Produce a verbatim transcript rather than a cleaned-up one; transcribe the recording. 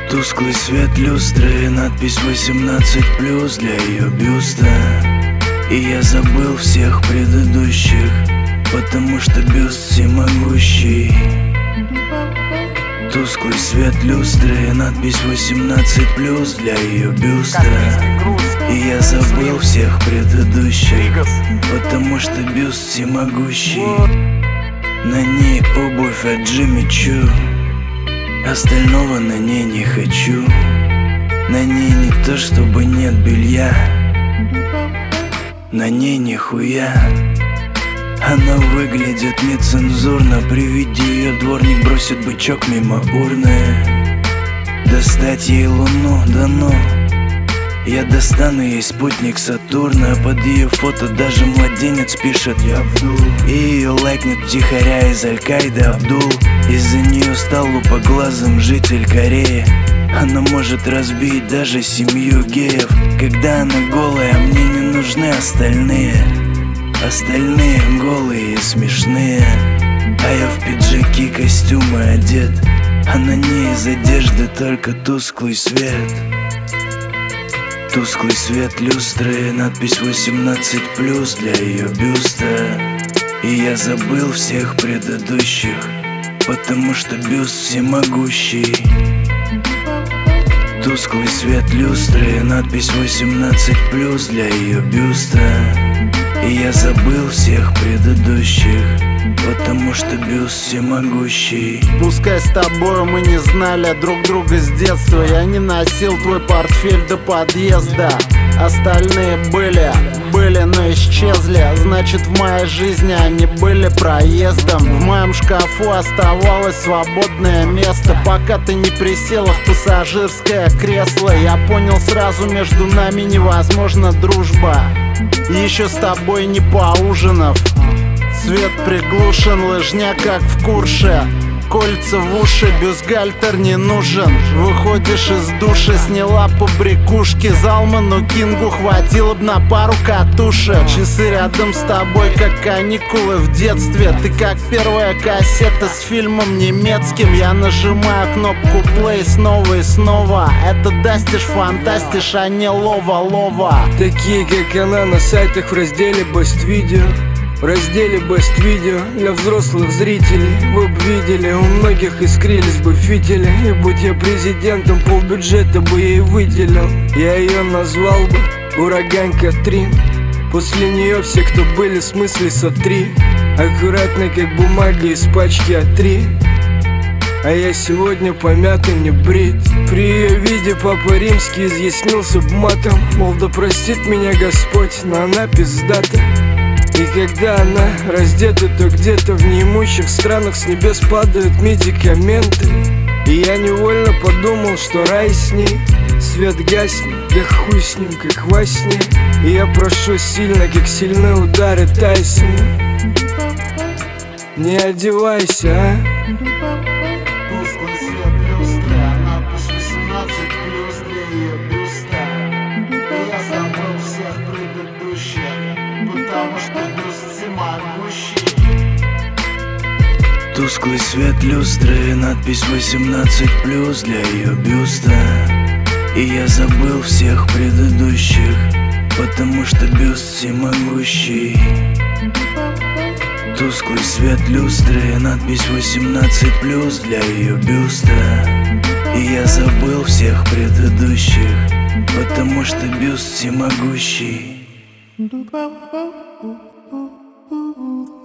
Тусклый свет люстры, надпись восемнадцать плюс для ее бюста. И я забыл всех предыдущих, потому что бюст всемогущий. Тусклый свет люстры, надпись восемнадцать плюс для ее бюста. И я забыл всех предыдущих, потому что бюст всемогущий. На ней обувь от Джимми Чу, остального на ней не хочу. На ней не то чтобы нет белья, на ней нихуя. Она выглядит нецензурно, при виде ее дворник бросит бычок мимо урны. Достать ей луну, да ну. Я достану ей спутник Сатурна. Под ее фото даже младенец пишет «Я Абдул». И ее лайкнет втихаря из Аль-Каиды Абдул. Из-за нее стал лупоглазым житель Кореи. Она может разбить даже семью геев. Когда она голая, мне не нужны остальные. Остальные голые и смешные. А я в пиджаки, костюмы одет, а на ней из одежды только тусклый свет. Тусклый свет люстры, надпись восемнадцать плюс для ее бюста. И я забыл всех предыдущих, потому что бюст всемогущий. Тусклый свет люстры, надпись восемнадцать плюс для ее бюста. И я забыл всех предыдущих, потому что бюст всемогущий. Пускай с тобою мы не знали друг друга с детства. Я не носил твой портфель до подъезда. Остальные были, были, но исчезли. Значит, в моей жизни они были проездом. В моем шкафу оставалось свободное место, пока ты не присела в пассажирское кресло. Я понял сразу, между нами невозможна дружба. Еще с тобой не поужинав. Свет приглушен, лыжня как в Курше. Кольца в уши, бюстгальтер не нужен. Выходишь из души, сняла побрякушки. Залману Кингу хватило б на пару катушек. Часы рядом с тобой, как каникулы в детстве. Ты как первая кассета с фильмом немецким. Я нажимаю кнопку play снова и снова. Это дастишь, фантастиш, а не лова-лова. Такие как она на сайтах в разделе Best Video. В разделе Best Video для взрослых зрителей. Вы б видели, у многих искрились бы фитили. И будь я президентом, полбюджета бы ей выделил. Я ее назвал бы Ураган Катрин. После нее все, кто были, смысле сотри. Аккуратно, как бумага из пачки а три. А я сегодня помятый, не брит. При ее виде папа римский изъяснился б матом. Мол, да простит меня Господь, но она пиздата. И когда она раздета, то где-то в неимущих странах с небес падают медикаменты. И я невольно подумал, что рай с ней. Свет гаснет, да хуй с ним, как во сне. И я прошу сильно, как сильные удары Тайсона. Не одевайся, а? Тусклый свет люстры, надпись восемнадцать плюс для ее бюста. И я забыл всех предыдущих, потому что бюст всемогущий. Тусклый свет люстры, надпись восемнадцать плюс для ее бюста. И я забыл всех предыдущих, потому что бюст всемогущий. Тусклый свет люстры, надпись восемнадцать плюс для ее бюста. И я забыл всех предыдущих, потому что бюст всемогущий. Do-ba-ba-ooh-ooh-ooh.